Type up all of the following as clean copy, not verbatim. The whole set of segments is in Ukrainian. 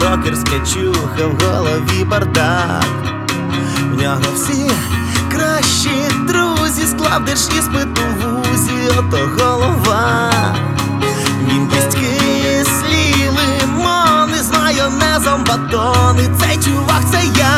рокерська чуха, в голові бардак. В нього всі кращі друзі, склав держіспит у вузі, ото голова. Він їсть кислі лимони з майонезом батони. Цей чувак — це я.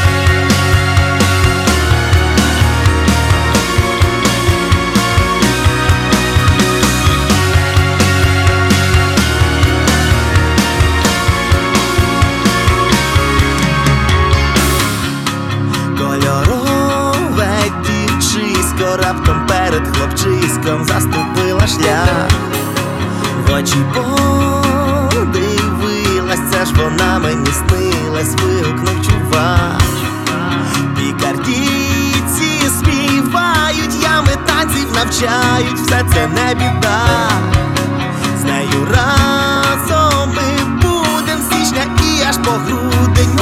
Кольорове дівчисько раптом перед хлопчиськом заступила шлях. В очі подивилась, це ж вона мені снилась, вигукнув чувак. Пікардійці співають, ями танців навчають, все це не біда. З нею разом ми будем з січня і аж по грудень.